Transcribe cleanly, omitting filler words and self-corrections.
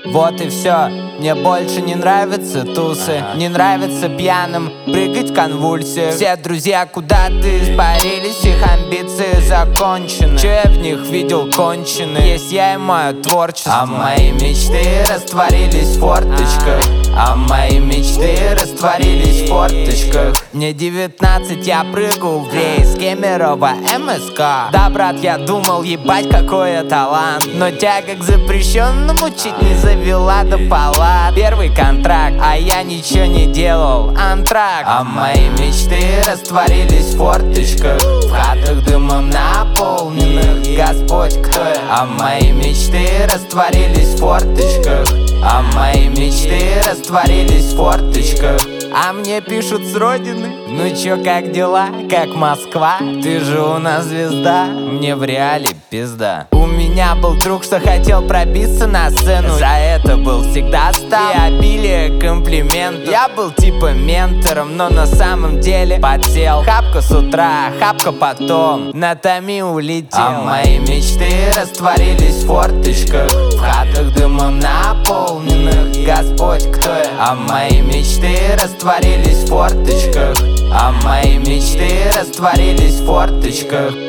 Вот и все. Мне больше не нравятся тусы, не нравится пьяным прыгать в конвульсиях. Все друзья куда-то испарились, их амбиции закончены. Че я в них видел конченые? Есть я и мое творчество. А мои мечты растворились в форточках. А мои мечты растворились в форточках. Мне 19, я прыгаю в рейс Кемерово МСК. Да, брат, я думал, ебать, какой я талант. Но тяга к запрещенному чуть не завела до палат. Первый контракт, а я ничего не делал. Антракт. А мои мечты растворились в форточках, в хатах дымом наполненных. Господь, кто я? А мои мечты растворились в форточках. А мои мечты растворились в форточках. А мне пишут с родины: ну чё, как дела, как Москва? Ты же у нас звезда, мне в реале пизда. У меня был друг, что хотел пробиться на сцену. За это был всегда стал и обилие комплиментов. Я был типа ментором, но на самом деле подсел. Хапка с утра, хапка потом, на Томи улетел. А мои мечты растворились в форточках, в хатах дымом наполненных. Господь, кто я? А мои мечты растворились в форточках. А мои мечты растворились в форточках.